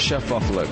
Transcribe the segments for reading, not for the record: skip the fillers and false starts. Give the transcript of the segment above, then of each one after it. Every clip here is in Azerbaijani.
şəffaflıq.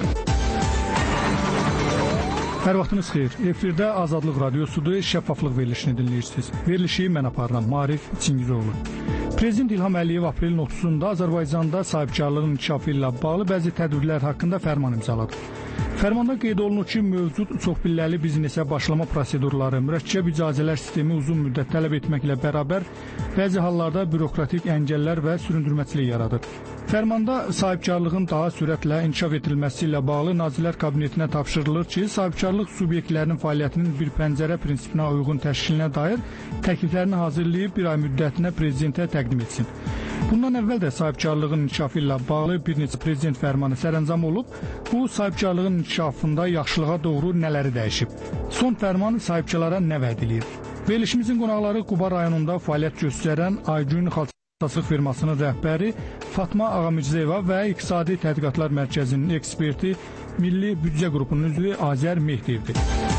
Hər vaxtınız xeyir. Efirdə Azadlıq Radiosudur, şəffaflıq verilişini dinləyirsiniz. Verilişi mən aparıram, Marif Çingizoğlu. Prezident İlham Əliyev aprelin 30-da Azərbaycanda sahibkarlığın inkişafı ilə bağlı bəzi tədbirlər haqqında fərman imzaladı. Fərmanda qeyd olunur ki, mövcud çoxpilləli biznesə başlama prosedurları, mürəkkəb icazələr sistemi uzun müddət tələb etməklə bərabər bəzi hallarda bürokratik əngəllər və süründürməçilik yaradır. Fərmanda sahibkarlığın daha sürətlə inkişaf edilməsi ilə bağlı Nazirlər Kabinetinə tapşırılır ki, sahibkarlıq subyektlərinin fəaliyyətinin bir pəncərə prinsipinə uyğun təşkilinə dair təkliflərini hazırlayıb bir ay müddətinə prezidentə təqdim etsin. Bundan əvvəl də sahibkarlığın inkişafı ilə bağlı bir neçə prezident fərmanı sərəncam olub. Bu, sahibkarlığın inkişafında yaxşılığa doğru nələri dəyişib? Son fərman sahibkarlara nə vəd edir? Verilişimizin qonaqları Quba rayonunda fəaliyyət göstərən Aygün Xalçasıq firmasının rəhbəri Fatma Ağamirzəyeva və İqtisadi Tədqiqatlar Mərkəzinin eksperti Milli Büdcə Qrupunun üzvü Azər Mehdiyevdir.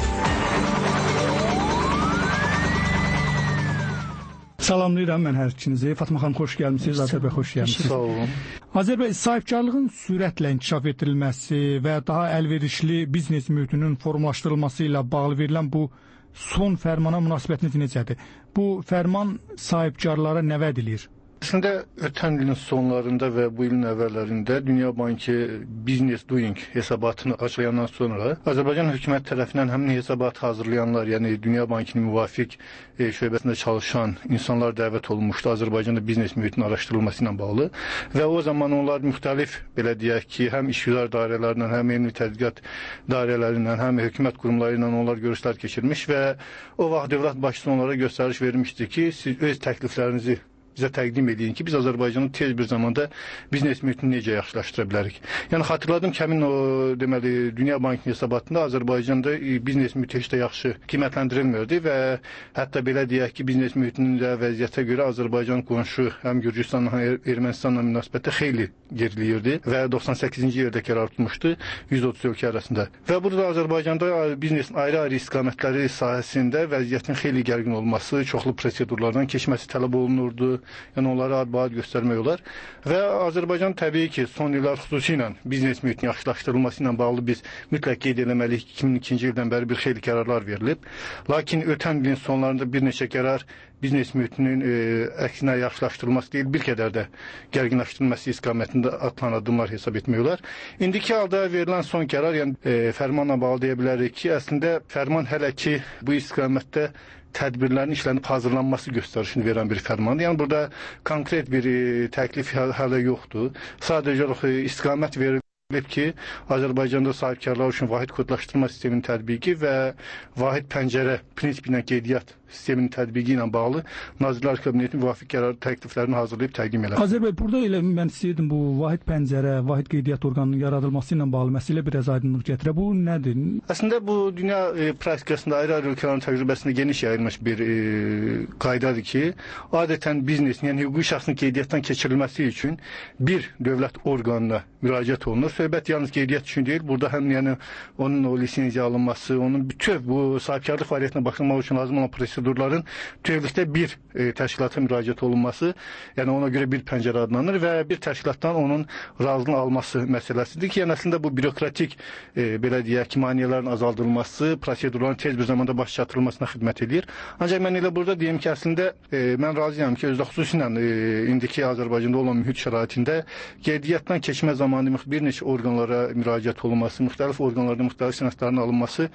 Salamlayıram mən hər ikinizi. Fatma xanım, xoş gəlmisiniz. Azər bəy, xoş gəlmisiniz. Sağ olun. Azər bəy, sahibkarlığın sürətlə inkişaf etdirilməsi və daha əlverişli biznes mühitinin formalaşdırılması ilə bağlı verilən bu son fərmana münasibətiniz necədir? Bu fərman sahibkarlara nə vəd edir? Əslində ötən ilin sonlarında və bu ilin əvvəllərində Dünya Bankı Business Doing hesabatını açıqlayandan sonra Azərbaycan hökuməti tərəfindən həmin hesabatı hazırlayanlar, yəni Dünya Bankının müvafiq şöbəsində çalışan insanlar dəvət olunmuşdu Azərbaycanda biznes mühitinin araşdırılması ilə bağlı və o zaman onlar müxtəlif, belə deyək ki, həm işgüzar dairələrindən, həm elmi tədqiqat dairələrindən, həm hökumət qurumları ilə onlar görüşlər keçirmiş və o vaxt dövlət başçısı onlara göstəriş vermişdi ki, siz öz təkliflərinizi bizə təqdim edin ki, biz Azərbaycanın tez bir zamanda biznes mühitini necə yaxşılaşdıra bilərik. Yəni xatırladım ki, həmin o deməli Dünya Bankının hesabatında Azərbaycanda biznes mühiti heç də yaxşı qiymətləndirilmirdi və hətta belə deyək ki, biznes mühitinin də vəziyyətə görə Azərbaycan qonşu həm Gürcüstanla, həm Ermənistanla münasibətdə xeyli geriləyirdi və 98-ci yerdə qərar tutmuşdu 130 ölkə arasında. Və burada Azərbaycanda biznesin ayrı-ayrı istiqamətləri sahəsində vəziyyətin xeyli gərgin olması, çoxlu prosedurlardan keçməsi tələb olunurdu. Yəni onlara ad-baad göstərmək olar. Və Azərbaycan təbii ki, son illər xüsusilə biznes mühitinin yaxşılaşdırılması ilə bağlı biz mütləq qeyd etməliyik ki, 2002-ci ildən bəri bir xeyli qərarlar verilib. Lakin ötən ilin sonlarında bir neçə qərar biznes mühitinin əksinə yaxşılaşdırılması deyil, bir qədər də gərginləşdirilməsi istiqamətində atılan addımlar hesab etmək olar. İndiki halda verilən son qərar, yəni fərmanla bağlı deyə bilərik ki, əslində fərman hələ ki bu istiqamətdə tədbirlərin işlənib hazırlanması göstərişini verən bir fərmandır. Yəni burada konkret bir təklif hələ yoxdur. Sadəcə istiqamət verilib ki, Azərbaycanda sahibkarlar üçün vahid kodlaşdırma sisteminin tətbiqi və vahid pəncərə prinsipi ilə qeydiyyat sisteminin tətbiqi ilə bağlı Nazirlər Kabinetinin müvafiq qərar təkliflərini hazırlayıb təqdim edir. Azər bəy, burada elə mən istəyirdim bu vahid pəncərə, vahid qeydiyyat orqanının yaradılması ilə bağlı məsələ biraz aydınlıq gətirə. Bu nədir? Əslində bu dünya praktikasında ayrı-ayrı ölkələrin təcrübəsində geniş yayılmış bir qaydadır ki, adətən biznesin, yəni hüquqi şəxsin qeydiyyatdan keçirilməsi üçün bir dövlət orqanına müraciət olunur. Söhbət yalnız qeydiyyat üçün deyil, burada həm yəni onun o lisenziya alınması, onun bütöv bu sahibkarlıq fəaliyyətinə başlamaq üçün lazım olan prosedurların bütövlükdə bir təşkilata müraciət olunması, yəni ona görə bir pəncərə adlanır və bir təşkilatdan onun razılığını alması məsələsidir ki, yəni əslində bu bürokratik belə deyək ki, maneələrin azaldılması, prosedurların tez bir zamanda baş çatdırılmasına xidmət edir. Ancaq mən elə burada deyim ki, əslində mən razıyam ki, özdə xüsusilə indiki Azərbaycanda olan mühit şəraitində qeydiyyatdan keçmə zamanı bir neçə orqanlara müraciət olunması, müxtəlif orqanlarda müxtəlif sənədlərin alınması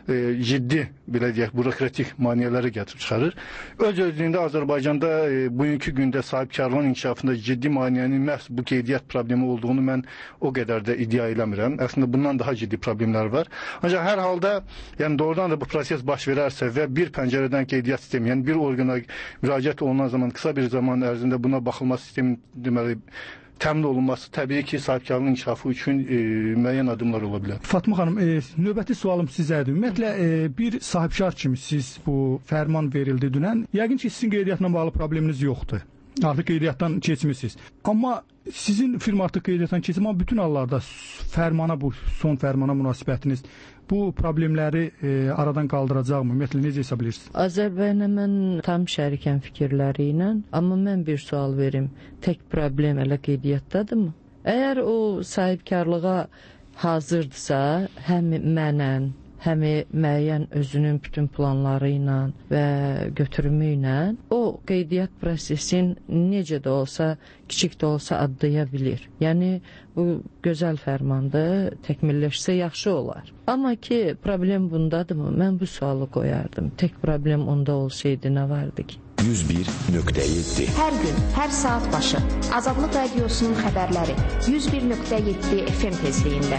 ciddi, belə deyək, bürokratik maneələri gətirib çıxarır. Öz-özlüyündə Azərbaycanda bugünkü gündə sahibkarlığın inkişafında ciddi maneənin məhz bu qeydiyyat problemi olduğunu mən o qədər də iddia eləmirəm. Əslində bundan daha ciddi problemlər var. Ancaq hər halda, yəni doğrudan da bu proses baş verərsə və bir pəncərədən qeydiyyat sistemi, yəni bir orqana müraciət olunan zaman qısa bir zaman ərzində buna baxılması sistemi deməli təmin olunması təbii ki, sahibkarlığın inkişafı üçün müəyyən addımlar ola bilər. Fatma xanım, növbəti sualım sizədir. Ümumiyyətlə, bir sahibkar kimi siz bu fərman verildi dünən. Yəqin ki, sizin qeydiyyatla bağlı probleminiz yoxdur. Artıq qeydiyyatdan keçmisiniz. Amma sizin firma artıq qeydiyyatdan keçir, amma bütün hallarda fərmana, bu son fərmana münasibətiniz bu problemləri aradan qaldıracaqmı? Ümumiyyətlə, necə hesab edirsiniz? Azərbaycanla mən tam şərikəm fikirləri ilə, amma mən bir sual verim. Tək problem elə qeydiyyatdadırmı? Əgər o sahibkarlığa hazırdırsa, həm mənən, həm müəyyən özünün bütün planları ilə və götürümü ilə o qeydiyyat prosesin necə də olsa, kiçik də olsa addaya bilir. Yəni bu gözəl fərmandır, təkmilləşsə yaxşı olar. Amma ki, problem bundadırmı? Mən bu sualı qoyardım. Tək problem onda olsaydı nə vardı ki? 101.7 Hər gün, hər saat başı Azadlıq Radiosunun xəbərləri 101.7 FM tezliyində.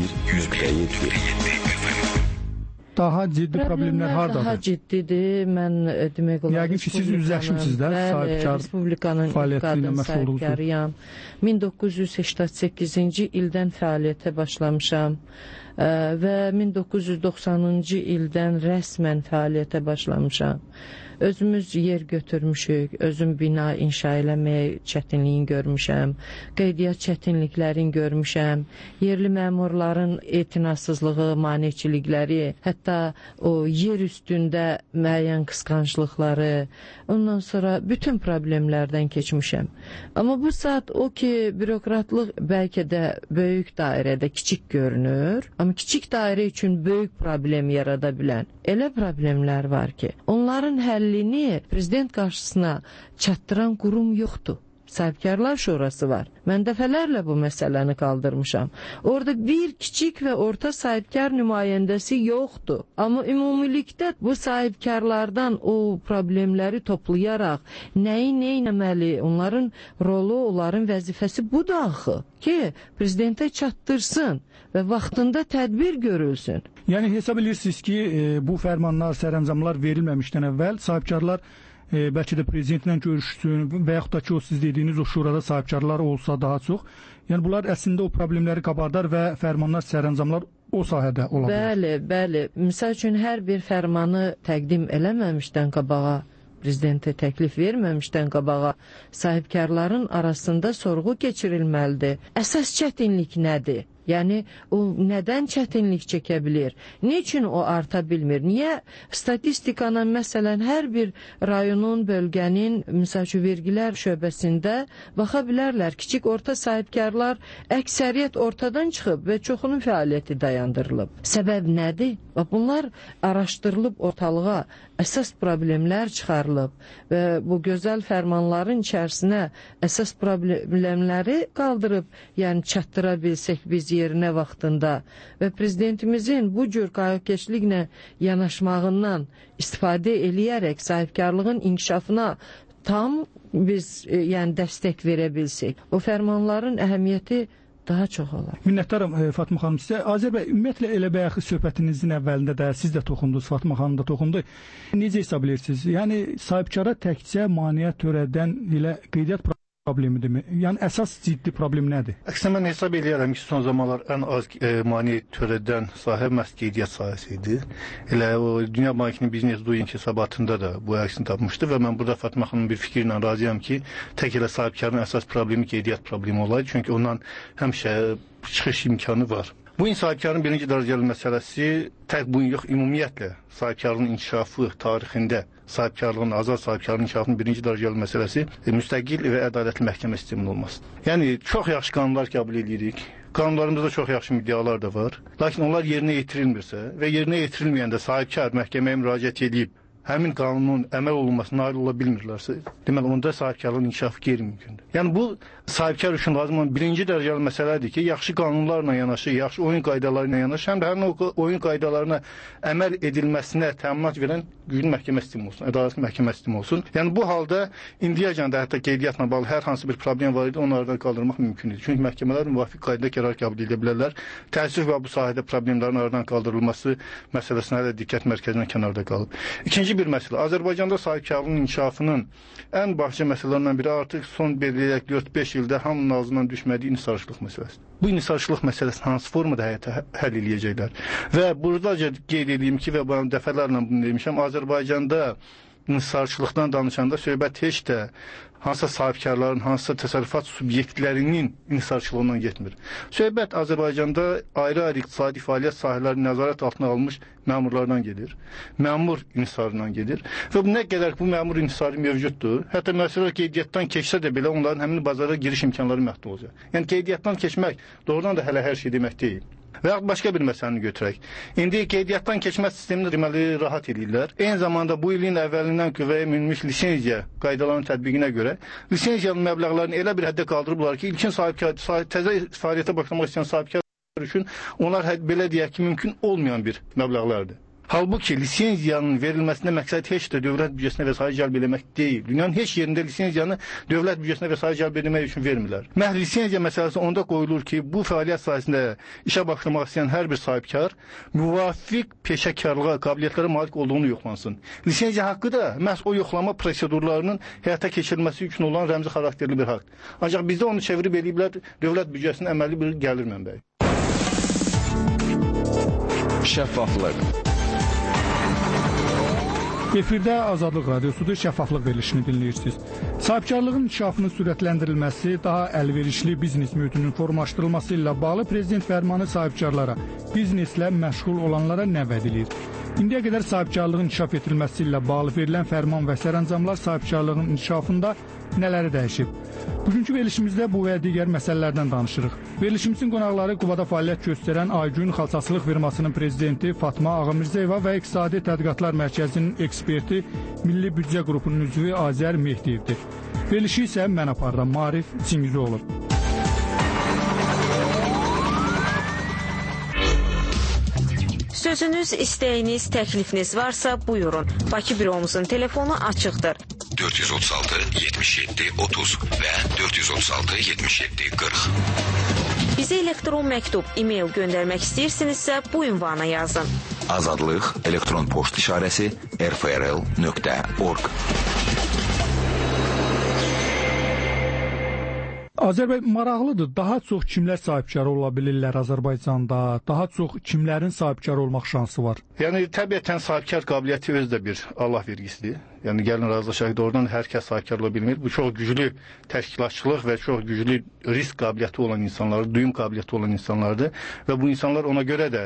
101.7 Daha ciddi problemlər hardadır? Daha ciddidir. Mən demək olar yəqin ki, siz üzləşmisiniz də sahibkar Respublikanın qadın sahibkarıyam. 1988-ci ildən fəaliyyətə başlamışam və 1990-cı ildən rəsmən fəaliyyətə başlamışam. Özümüz yer götürmüşük, özüm bina inşa eləməyə çətinliyin görmüşəm, qeydiyyat çətinliklərini görmüşəm, yerli məmurların etinasızlığı, maneçilikləri, hətta o yer üstündə müəyyən qısqanclıqları, ondan sonra bütün problemlərdən keçmişəm. Amma bu saat o ki, bürokratlıq bəlkə də böyük dairədə kiçik görünür, amma kiçik dairə üçün böyük problem yarada bilən elə problemlər var ki, onların həllini prezident qarşısına çatdıran qurum yoxdur. Sahibkarlar Şurası var. Mən dəfələrlə bu məsələni qaldırmışam. Orada bir kiçik və orta sahibkar nümayəndəsi yoxdur. Amma ümumilikdə bu sahibkarlardan o problemləri toplayaraq nəyi neynəməli, onların rolu, onların vəzifəsi budur axı ki, prezidentə çatdırsın və vaxtında tədbir görülsün. Yəni hesab edirsiniz ki, bu fərmanlar, sərəncamlar verilməmişdən əvvəl sahibkarlar bəlkə də prezidentlə görüşsün və yaxud da ki, o siz dediyiniz o şurada sahibkarlar olsa daha çox. Yəni bunlar əslində o problemləri qabardar və fərmanlar, sərəncamlar o sahədə ola bilər. Bəli. Misal üçün hər bir fərmanı təqdim eləməmişdən qabağa, prezidentə təklif verməmişdən qabağa sahibkarların arasında sorğu keçirilməlidir. Əsas çətinlik nədir? Yəni, o nədən çətinlik çəkə bilir? Niçin o arta bilmir? Niyə statistikanın, məsələn, hər bir rayonun, bölgənin, misal üçün, vergilər şöbəsində baxa bilərlər, kiçik orta sahibkarlar əksəriyyət ortadan çıxıb və çoxunun fəaliyyəti dayandırılıb. Səbəb nədir? Bunlar araşdırılıb ortalığa, əsas problemlər çıxarılıb və bu gözəl fərmanların içərisinə əsas problemləri qaldırıb, yəni çatdıra bilsək biz yerinə vaxtında və prezidentimizin bu cür qayğıkeşliklə yanaşmağından istifadə eləyərək sahibkarlığın inkişafına tam biz yəni dəstək verə bilsək, o fərmanların əhəmiyyəti daha çox olar. Minnətdaram Fatma xanım sizə. Azərbəy, ümumiyyətlə elə bayaq söhbətinizin əvvəlində də siz də toxundunuz, Fatma xanım da toxundu. Necə hesab edirsiniz? Yəni sahibkara təkcə maneə törədən elə qeydiyyat problemidirmi? Yəni əsas ciddi problem nədir? Əksinə mən hesab edirəm ki, son zamanlar ən az maneə törədən sahə məhz qeydiyyat sahəsidir. Elə o Dünya Bankının Business Doing hesabatında da bu əksini tapmışdı və mən burada Fatma xanımın bir fikirlə razıyam ki, tək elə sahibkarın əsas problemi qeydiyyat problemi olaydı. Çünki ondan həmişə çıxış imkanı var. Bu gün sahibkarın birinci dərəcəli məsələsi tək bu yox, ümumiyyətlə sahibkarlığın inkişafı tarixində sahibkarlığın, azad sahibkarlığın inkişafının birinci dərəcəli məsələsi müstəqil və ədalətli məhkəmə sisteminin olması. Yəni çox yaxşı qanunlar qəbul edirik. Qanunlarımızda çox yaxşı müddəalar da var. Lakin onlar yerinə yetirilmirsə və yerinə yetirilməyəndə sahibkar məhkəməyə müraciət edib həmin qanunun əməl olunmasına nail ola bilmirlərsə, deməli onda sahibkarlığın inkişafı qeyri-mümkündür. Yəni bu sahibkar üçün lazım olan birinci dərəcəli məsələdir ki, yaxşı qanunlarla yanaşı, yaxşı oyun qaydaları ilə yanaşı, həm də həmin o oyun qaydalarına əməl edilməsinə təminat verən güclü məhkəmə sistemi olsun, ədalətli məhkəmə sistemi olsun. Yəni bu halda indiyəcən də hətta qeydiyyatla bağlı hər hansı bir problem var idi, onlardan qaldırmaq mümkün idi. Çünki məhkəmələr müvafiq qaydada qərar qəbul edə bilərlər. Təəssüf və bu sahədə problemlərin aradan qaldırılması məsələsinə hələ diqqət mərkəzindən kənarda qalıb. İkinci bir məsələ, Azərbaycanda sahibkarlığın inkişafının ən başlıca məsələlərindən biri artıq son 4-5 ildə hamının ağzından düşmədiyi inhisarçılıq məsələsidir. Bu inhisarçılıq məsələsini hansı formada həyata həll edəcəklər? Və buradaca qeyd edeyim ki, və ben dəfələrlə bunu demişəm, Azərbaycanda inhisarçılıqdan danışanda söhbət heç də hansısa sahibkarların, hansısa təsərrüfat subyektlərinin inhisarçılığından getmir. Söhbət Azərbaycanda ayrı-ayrı iqtisadi fəaliyyət sahələri nəzarət altına almış məmurlardan gedir. Məmur inhisarından gedir. Və nə qədər bu məmur inhisarı mövcuddur, hətta məsələ qeydiyyatdan keçsə də belə onların həmin bazara giriş imkanları məhdud olacaq. Yəni qeydiyyatdan keçmək doğrudan da hələ hər şey demək deyil. Və yaxud başqa bir məsələni götürək. İndi qeydiyyatdan keçmə sistemini deməli rahat edirlər. Eyni zamanda bu ilin əvvəlindən qüvvəyə minmiş lisenziya qaydalarının tətbiqinə görə lisenziyanın məbləğlərini elə bir həddə qaldırıblar ki, ilkin təzə fəaliyyətə başlamaq istəyən sahibkar üçün onlar belə deyək ki, mümkün olmayan bir məbləğlərdir. Halbuki lisenziyanın verilməsində məqsəd heç də dövlət büdcəsinə vəsait cəlb etmək deyil. Dünyanın heç yerində lisenziyanı dövlət büdcəsinə vəsait cəlb etmək üçün vermirlər. Məhz lisenziya məsələsi onda qoyulur ki, bu fəaliyyət sahəsində işə başlamaq istəyən hər bir sahibkar müvafiq peşəkarlığa, qabiliyyətlərə malik olduğunu yoxlansın. Lisenziya haqqı da məhz o yoxlama prosedurlarının həyata keçirilməsi üçün olan rəmzi xarakterli bir haqq. Ancaq bizdə onu çevirib eləyiblər dövlət büdcəsinin əməlli bir gəlir mənbəyi. Şəffaflıq. Efirdə Azadlıq Radiosudur, şəffaflıq verilişini dinləyirsiniz. Sahibkarlığın inkişafının sürətləndirilməsi, daha əlverişli biznes mühitinin formalaşdırılması ilə bağlı Prezident fərmanı sahibkarlara, bizneslə məşğul olanlara nə vəd edir? İndiyə qədər sahibkarlığın inkişaf etdirilməsi ilə bağlı verilən fərman və sərəncamlar sahibkarlığın inkişafında nələri dəyişib? Bugünkü verilişimizdə bu və digər məsələlərdən danışırıq. Verilişimizin qonaqları Qubada fəaliyyət göstərən Aygün Xalçaçılıq firmasının prezidenti Fatma Ağamirzəyeva və İqtisadi Tədqiqatlar Mərkəzinin eksperti Milli Büdcə qrupunun üzvü Azər Mehdiyevdir. Verilişi isə mən aparıram, Marif Çingizoğlu. Sözünüz, istəyiniz, təklifiniz varsa buyurun. Bakı büromuzun telefonu açıqdır. 436 77 30 və 436 77 40. Bizə elektron məktub, e-mail göndərmək istəyirsinizsə bu ünvana yazın. Azadlıq elektron poçt işarəsi rfrl.org. Azərbaycan maraqlıdır. Daha çox kimlər sahibkar ola bilirlər Azərbaycanda? Daha çox kimlərin sahibkar olmaq şansı var? Yəni təbiətən sahibkar qabiliyyəti özü də bir Allah vergisidir. Yəni gəlin razılaşaq, doğrudan hər kəs sahibkar ola bilmir. Bu çox güclü təşkilatçılıq və çox güclü risk qabiliyyəti olan insanlardır, duyum qabiliyyəti olan insanlardır və bu insanlar ona görə də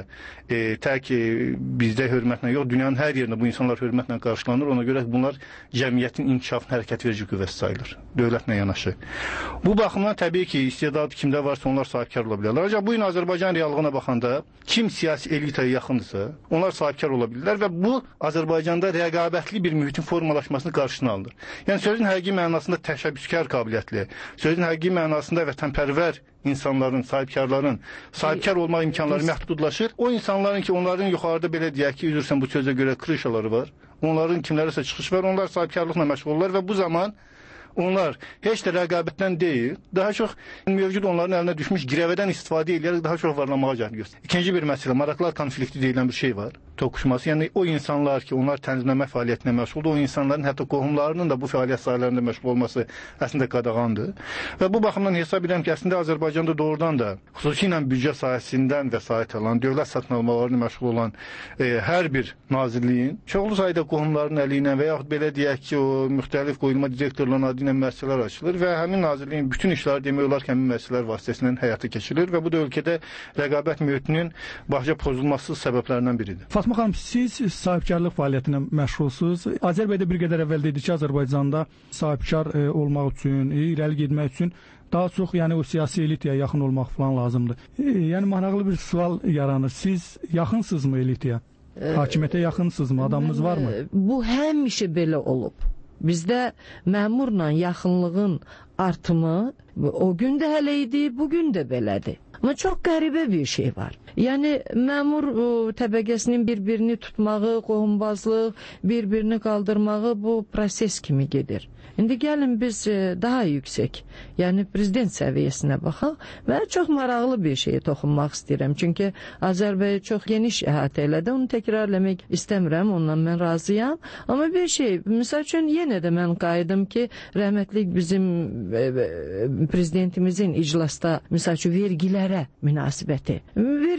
tək bizdə hörmətlə yox, dünyanın hər yerində bu insanlar hörmətlə qarşılanır. Ona görə bunlar cəmiyyətin inkişafına hərəkət verici qüvvəsi sayılır, dövlətlə yanaşı. Bu baxımdan təbii ki, istedadı kimdə varsa onlar sahibkar ola bilərlər. Ancaq bu gün Azərbaycan reallığına baxanda kim siyasi elitaya yaxındırsa, onlar sahibkar ola bilirlər və bu Azərbaycanda rəqabətli bir mühitin formalaşmasını qarşısını alır. Yəni sözün həqiqi mənasında təşəbbüskar qabiliyyətli, sözün həqiqi mənasında vətənpərvər insanların, sahibkarların sahibkar olmaq imkanları məhdudlaşır. O insanların ki, onların yuxarıda belə deyək ki, üzrsən bu sözə görə krişaları var, onların kimlərəsə çıxış var, onlar sahibkarlıqla məşğul olurlar və bu zaman onlar heç də rəqabətdən deyil, daha çox mövcud onların əlinə düşmüş girəvədən istifadə edərək daha çox varlamağa cəhd göstərir. İkinci bir məsələ, maraqlar konflikti deyilən bir şey var, toqquşması. Yəni o insanlar ki, onlar tənzimləmə fəaliyyətinə məşğuldur, o insanların hətta qohumlarının da bu fəaliyyət sahələrində məşğul olması əslində qadağandır. Və bu baxımdan hesab edirəm ki, əslində Azərbaycanda doğrudan da xüsusilə büdcə sahəsindən vəsait alan, dövlət satın almalarına məşğul olan hər bir nazirliyin çoxlu sayda qohumların əli ilə və yaxud belə deyək ki, o müxtəlif qoyulma direktorlarının adı ilə müəssisələr açılır və həmin nazirliyin bütün işləri demək olar ki, həmin müəssisələr vasitəsilə həyata keçirilir və bu da ölkədə rəqabət mühitinin başqa pozulması səbəblərindən biridir. Fatma xanım, siz sahibkarlıq fəaliyyətinə məşğulsunuz. Azərbaycanda bir qədər əvvəl dedi ki, Azərbaycanda sahibkar olmaq üçün, irəli getmək üçün daha çox yəni o siyasi elitaya yaxın olmaq falan lazımdır. Yəni maraqlı bir sual yaranır. Siz yaxınsınızmı elitaya? Hakimiyyətə yaxınsınızmı? Adamınız varmı? Bu həmişə belə olub. Bizdə məmurla yaxınlığın artımı o gün də hələ idi, bugün də belədir. Amma çox qəribə bir şey var. Yəni məmur təbəqəsinin bir-birini tutmağı, qohumbazlıq, bir-birini qaldırmağı bu proses kimi gedir. İndi gəlin biz daha yüksək, yəni prezident səviyyəsinə baxaq və çox maraqlı bir şeyə toxunmaq istəyirəm. Çünki Azərbaycan çox geniş əhatə elədi, onu təkrarlamaq istəmirəm, ondan mən razıyam. Amma bir şey, misal üçün yenə də mən qayıdım ki, rəhmətlik bizim prezidentimizin iclasda, misal üçün vergilərə münasibəti. Vergi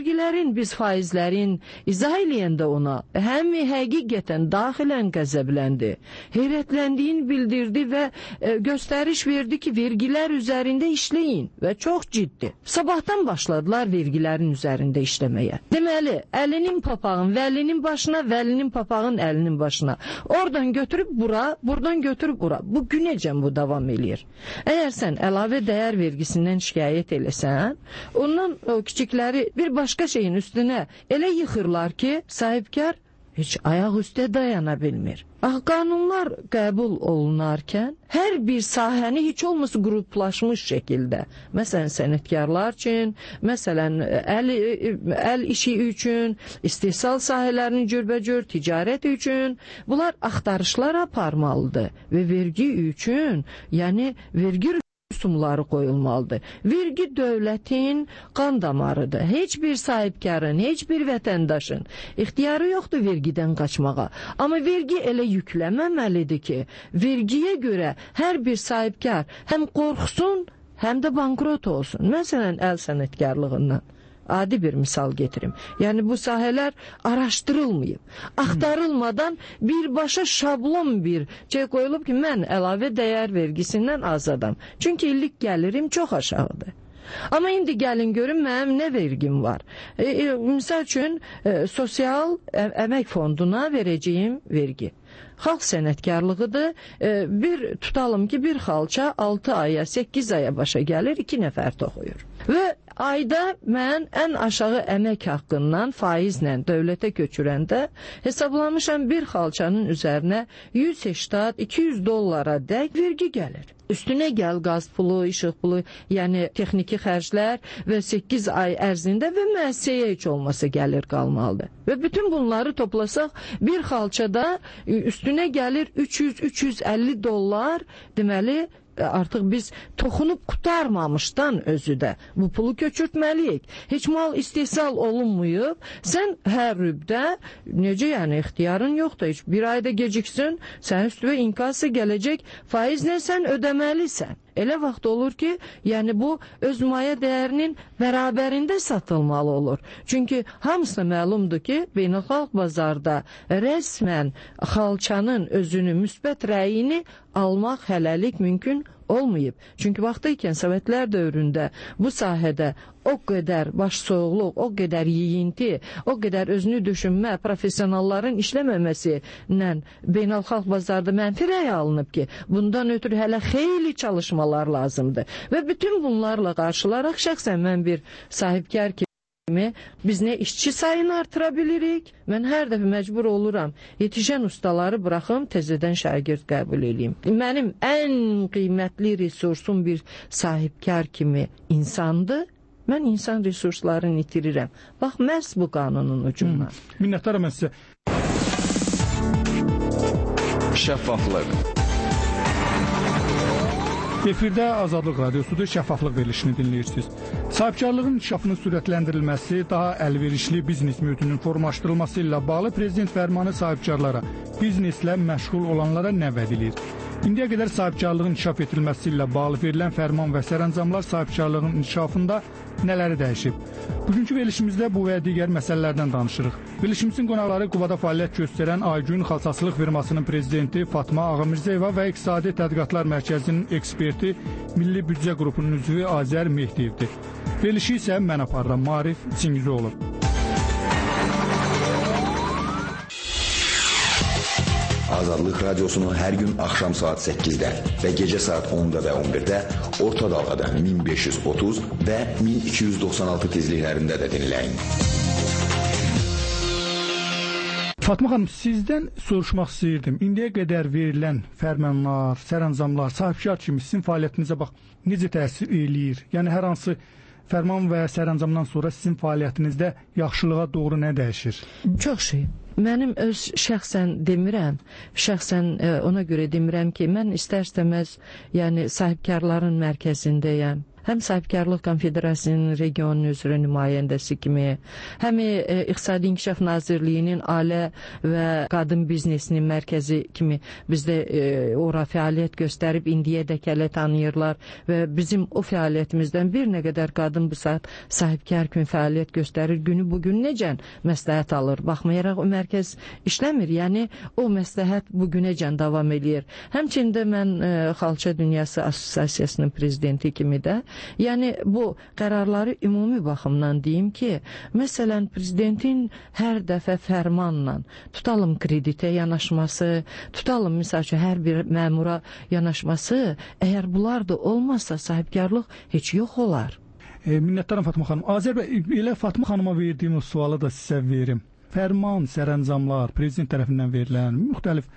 vergilərin, biz faizlərin izah eləyəndə ona həm həqiqətən daxilən qəzəbləndi, heyrətləndiyin bildirdi və göstəriş verdi ki, vergilər üzərində işləyin və çox ciddi. Sabahdan başladılar vergilərin üzərində işləməyə. Deməli, əlinin papağın vəlinin başına, vəlinin papağın əlinin başına. Oradan götürüb bura, buradan götürüb bura. Bu günəcən bu davam eləyir. Əgər sən əlavə dəyər vergisindən şikayət eləsən, ondan o kiçikləri bir başqa şeyin üstünə elə yıxırlar ki, sahibkar heç ayaq üstə dayana bilmir. Qanunlar qəbul olunarkən hər bir sahəni heç olmasa qruplaşmış şəkildə, məsələn sənətkarlar üçün, məsələn əl işi üçün, istehsal sahələrinin cürbəcür, ticarət üçün bunlar axtarışlar aparmalıdır və vergi üçün, yəni vergi rüsumları qoyulmalıdır. Vergi dövlətin qan damarıdır. Heç bir sahibkarın, heç bir vətəndaşın ixtiyarı yoxdur vergidən qaçmağa. Amma vergi elə yükləməməlidir ki, vergiyə görə hər bir sahibkar həm qorxsun, həm də bankrot olsun. Məsələn, əl sənətkarlığından. Adi bir misal getirim. Yəni bu sahələr araşdırılmayıb. Axtarılmadan birbaşa şablon bir şey qoyulub ki, mən əlavə dəyər vergisindən azadam. Çünki illik gəlirim çox aşağıdır. Amma indi gəlin görün mənim nə vergim var. Misal üçün sosial əmək fonduna verəcəyim vergi. Xalq sənətkarlığıdır. Bir tutalım ki, bir xalça 6 aya, 8 aya başa gəlir, 2 nəfər toxuyur. Və ayda mən ən aşağı əmək haqqından faizlə dövlətə köçürəndə hesablamışam bir xalçanın üzərinə 180-200 dollara dək vergi gəlir. Üstünə gəl qaz pulu, işıq pulu, yəni texniki xərclər və 8 ay ərzində və müəssisəyə heç olmasa gəlir qalmalıdır. Və bütün bunları toplasaq bir xalçada üstünə gəlir 300-350 dollar, deməli artıq biz toxunub qutarmamışdan özü də bu pulu köçürtməliyik. Heç mal istehsal olunmayıb, sən hər rübdə, necə yəni ixtiyarın yoxdur, heç bir ayda geciksin, sən üstüvə inkası gələcək faizlə sən ödəməlisən. Elə vaxt olur ki, yəni bu öz maya dəyərinin bərabərində satılmalı olur. Çünki hamısına məlumdur ki, beynəlxalq bazarda rəsmən xalçanın özünü müsbət rəyini almaq hələlik mümkün olmayıb. Çünki vaxtı ikən Sovetlər dövründə bu sahədə o qədər başsoğuqluq, o qədər yiyinti, o qədər özünü düşünmə, professionalların işləməməsilə beynəlxalq bazarda mənfi rəy alınıb ki, bundan ötürü hələ xeyli çalışmalar lazımdır. Və bütün bunlarla qarşılaraq şəxsən mən bir sahibkar kimi biz nə işçi sayını artıra bilirik, mən hər dəfə məcbur oluram, yetişən ustaları buraxım, təzədən şagird qəbul edeyim. Mənim ən qiymətli resursum bir sahibkar kimi insandır, mən insan resurslarını itirirəm. Bax, məhz bu qanunun ucundan. Minnətdaram mən sizə. Şəffaflıq. Efirdə Azadlıq Radiosudur, şəffaflıq verilişini dinləyirsiniz. Sahibkarlığın inkişafının sürətləndirilməsi, daha əlverişli biznes mühitinin formalaşdırılması ilə bağlı Prezident fərmanı sahibkarlara, bizneslə məşğul olanlara nə vəd edir? İndiyə qədər sahibkarlığın inkişaf etdirilməsi ilə bağlı verilən fərman və sərəncamlar sahibkarlığın inkişafında nələri dəyişib? Bugünkü verilişimizdə bu və digər məsələlərdən danışırıq. Verilişimizin qonaqları Qubada fəaliyyət göstərən Aygün xalçaçılıq firmasının prezidenti Fatma Ağamirzəyeva və İqtisadi Tədqiqatlar Mərkəzinin eksperti, Milli Büdcə qrupunun üzvü Azər Mehdiyevdir. Verilişi isə mən aparıram, Marif Çingizoğlu. Azadlıq Radiosunu hər gün axşam saat 8-də və gecə saat 10-da və 11-də orta dalğada 1530 və 1296 tezliklərində də dinləyin. Fatma xanım, sizdən soruşmaq istəyirdim. İndiyə qədər verilən fərmanlar, sərəncamlar, sahibkar kimi sizin fəaliyyətinizə bax, necə təsir eləyir? Yəni hər hansı fərman və sərəncamdan sonra sizin fəaliyyətinizdə yaxşılığa doğru nə dəyişir? Çox şey. Mənim öz şəxsən demirəm, ona görə demirəm ki, mən istər-istəməz yəni sahibkarların mərkəzindəyəm. həm Sahibkarlıq Konfederasiyasının region üzrə nümayəndəsi kimi, həm İqtisadi İnkişaf Nazirliyinin ailə və qadın biznesinin mərkəzi kimi bizdə ora fəaliyyət göstərib indiyədək hələ tanıyırlar və bizim o fəaliyyətimizdən bir nə qədər qadın bu saat sahibkar kimi fəaliyyət göstərir. Günü bugün necə məsləhət alır. Baxmayaraq o mərkəz işləmir. Yəni o məsləhət bugünəcən davam eləyir. Həmçində mən Xalça Dünyası Assosiasiyasının prezidenti kimi də, yəni bu qərarları ümumi baxımdan deyim ki, məsələn prezidentin hər dəfə fərmanla tutalım kreditə yanaşması, tutalım misal üçün hər bir məmura yanaşması, əgər bunlar da olmazsa sahibkarlıq heç yox olar. Minnətdaram Fatma xanım. Elə Fatma xanıma verdiyim o sualı da sizə verim. Fərman, sərəncamlar, prezident tərəfindən verilən müxtəlif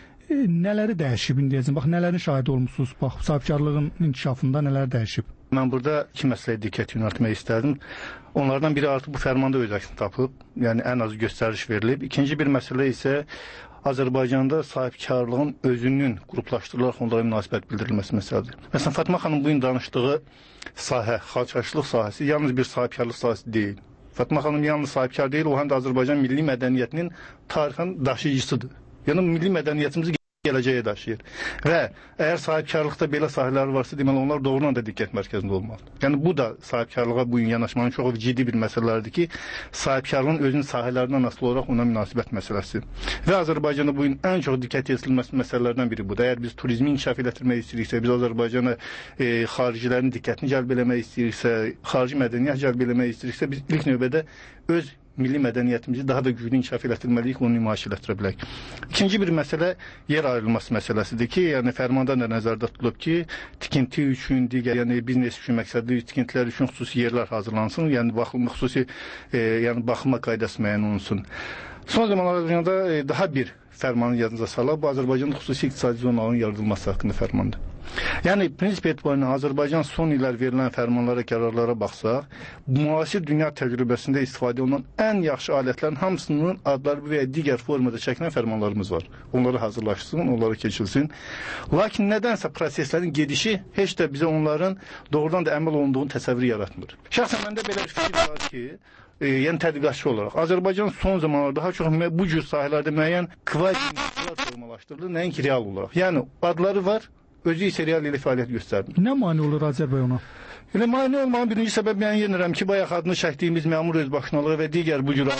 nələri dəyişib indiyəcən? Bax, nələrin şahidi olmuşsunuz? Bax, sahibkarlığın inkişafında nələr dəyişib? Mən burada iki məsələyə diqqət yönəltmək istərdim. Onlardan biri artıq bu fərmanda öz əksini tapıb, yəni ən az göstəriş verilib. İkinci bir məsələ isə Azərbaycanda sahibkarlığın özünün qruplaşdırılaraq onlara münasibət bildirilməsi məsələdir. Məsələn, Fatma xanım bu gün danışdığı sahə, xalçaçılıq sahəsi yalnız bir sahibkarlıq sahəsi deyil. Fatma xanım yalnız sahibkar deyil, o həm də Azərbaycan milli mədəniyyətinin tarixin daşıyıcısıdır. Yəni milli mədəniyyətimizi gələcəyə daşıyır. Və əgər sahibkarlıqda belə sahələr varsa, deməli onlar doğrudan da diqqət mərkəzində olmalıdır. Yəni bu da sahibkarlığa bu gün yanaşmanın çox ciddi bir məsələlərdir ki, sahibkarlığın özünün sahələrindən asılı olaraq ona münasibət məsələsi. Və Azərbaycanda bu gün ən çox diqqət yetirilməsi məsələlərdən biri budur. Əgər biz turizmi inkişaf etdirmək istəyiriksə, biz Azərbaycana xaricilərin diqqətini cəlb eləmək istəyiriksə, xarici mədəniyyət cəlb eləmək istəyiriksə, biz ilk növbədə öz milli mədəniyyətimizi daha da güclü inkişaf etdirməliyik, onu nümayiş etdirə bilək. İkinci bir məsələ yer ayrılması məsələsidir ki, yəni fərmanda da nəzərdə tutulub ki, tikinti üçün, digər yəni biznes üçün məqsədli tikintilər üçün xüsusi yerlər hazırlansın, yəni xüsusi yəni baxma qaydası müəyyən olunsun. Son zamanlarda daha bir fərmanı yadınıza salaq, bu Azərbaycanda xüsusi iqtisadi zonaların yaradılması haqqında fərmandır. Yəni prinsip etibarıyla Azərbaycan son illər verilən fərmanlara, qərarlara baxsaq, müasir dünya təcrübəsində istifadə olunan ən yaxşı alətlərin hamısının adları və digər formada çəkilən fərmanlarımız var. Onları hazırlaşsın, onları keçilsin. Lakin nədənsə proseslərin gedişi heç də bizə onların doğrudan da əməl olunduğunu təsəvvür yaratmır. Şəxsən məndə belə bir fikir var ki, yəni tədqiqatçı olaraq Azərbaycan son zamanlarda daha çox bu cür sahələrdə müəyyən kvazi-industrial formalaşdırılır, nəinki real olaraq. Yəni adları var, özü isə real ilə fəaliyyət göstərmir. Nə mane olur Azərbaycan ona? Elə mane olmanın birinci səbəb mən yenirəm ki, bayaq adını çəkdiyimiz məmur özbaşınalığı və digər bu cür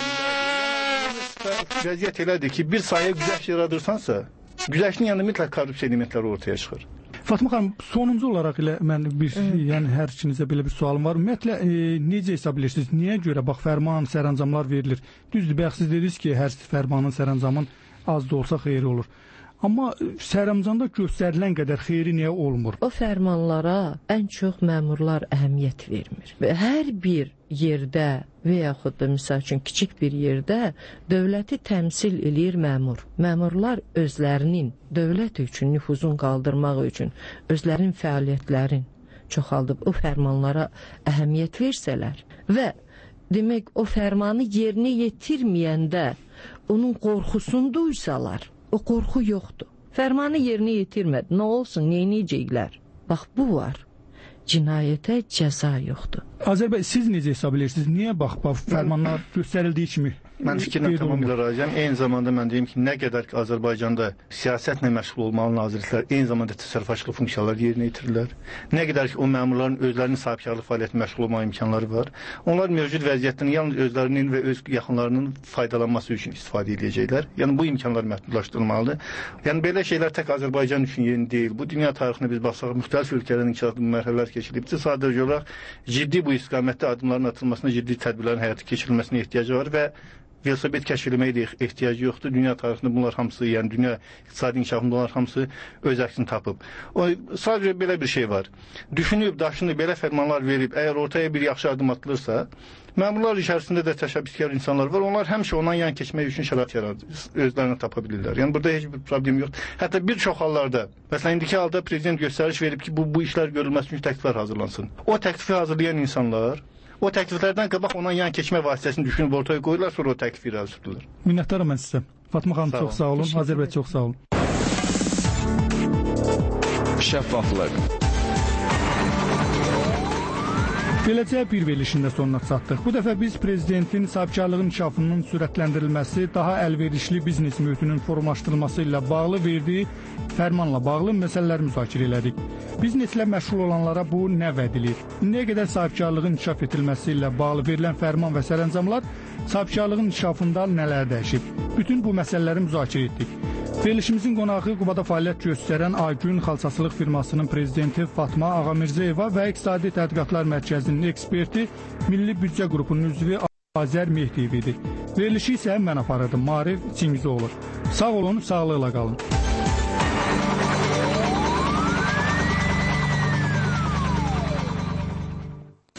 vəziyyət elədir ki, bir sahəyə güzəşt yaradırsansa, güzəştin yanında mütləq korrupsiya elementləri ortaya çıxır. Fatma xanım, sonuncu olaraq elə mən yəni hər ikinizə belə bir sualım var. Ümumiyyətlə necə hesab edirsiniz? Niyə görə bax fərman, sərəncamlar verilir? Düzdür, bayaq siz dediniz ki, hər fərmanın, sərəncamın az da olsa xeyri olur. Amma sərəncamda göstərilən qədər xeyri niyə olmur? O fərmanlara ən çox məmurlar əhəmiyyət vermir. Və hər bir yerdə və yaxud da misal üçün kiçik bir yerdə dövləti təmsil eləyir məmur. Məmurlar özlərinin dövlət üçün nüfuzun qaldırmaq üçün özlərinin fəaliyyətlərin çoxaldıb o fərmanlara əhəmiyyət versələr və demək o fərmanı yerinə yetirməyəndə onun qorxusunu duysalar, o qorxu yoxdur. Fərmanı yerinə yetirmədi. Nə olsun, neyniyəcəklər? Bax, bu var. Cinayətə cəza yoxdur. Azərbaycan, siz necə hesab edirsiniz? Niyə bax, fərmanlar göstərildiyi kimi? Mən fikirlə tamamilə razıyam. Eyni zamanda mən deyim ki, nə qədər ki Azərbaycanda siyasətlə məşğul olmalı nazirliklər, eyni zamanda təsərrüfatçılıq funksiyaları yerinə yetirirlər. Nə qədər ki o məmurların özlərinin sahibkarlıq fəaliyyəti məşğul olma imkanları var. Onlar mövcud vəziyyətdən yalnız özlərinin və öz yaxınlarının faydalanması üçün istifadə edəcəklər. Yəni bu imkanlar məhdudlaşdırılmalıdır. Yəni belə şeylər tək Azərbaycan üçün yeni deyil. Bu dünya tarixinə biz baxsaq, müxtəlif ölkələrin inkişafı mərhələlər keçirilib. Sadəcə olaraq ciddi bu istiqamətdə addımların atılmasına, ciddi tədbirlərin həyata keçirilməsinə ehtiyacı var və velosiped kəşf eləməyə də ehtiyacı yoxdur. Dünya tarixində bunlar hamısı, yəni dünya iqtisadi inkişafında bunlar hamısı öz əksini tapıb. Sadəcə belə bir şey var. Düşünüb, daşınıb, belə fərmanlar verib, əgər ortaya bir yaxşı addım atılırsa, məmurlar içərisində də təşəbbüskar insanlar var. Onlar həmişə ondan yan keçmək üçün şərait özlərini tapa bilirlər. Yəni burada heç bir problem yoxdur. Hətta bir çox hallarda, məsələn, indiki halda prezident göstəriş verib ki, bu işlər görülməsi üçün təkliflər hazırlansın. O təklifi hazırlayan insanlar o təkliflərdən qabaq ona yan keçmə vasitəsini düşünüb ortaya qoyurlar, sonra o təklifi irəli sürürlər. Minnətdaram mən sizə. Fatma xanım, çox sağ olun. Azərbaycan, çox sağ olun. Şəffaflıq. Beləcə bir verilişin də sonuna çatdıq. Bu dəfə biz prezidentin sahibkarlığın inkişafının sürətləndirilməsi, daha əlverişli biznes mühitinin formalaşdırılması ilə bağlı verdiyi fərmanla bağlı məsələləri müzakirə elədik. Bizneslə məşğul olanlara bu nə vəd edir? İndiyə qədər sahibkarlığın inkişaf edilməsi ilə bağlı verilən fərman və sərəncamlar sahibkarlığın inkişafında nələr dəyişib? Bütün bu məsələləri müzakirə etdik. Verilişimizin qonağı Qubada fəaliyyət göstərən Aygün xalçaçılıq firmasının prezidenti Fatma Ağamirzəyeva və İqtisadi Tədqiqatlar Mərkəzinin eksperti Milli Büdcə qrupunun üzvü Azər Mehdiyev idi. Verilişi isə mən aparırdım, Maarif Çingizoğlu. Sağ olun, sağlıqla qalın.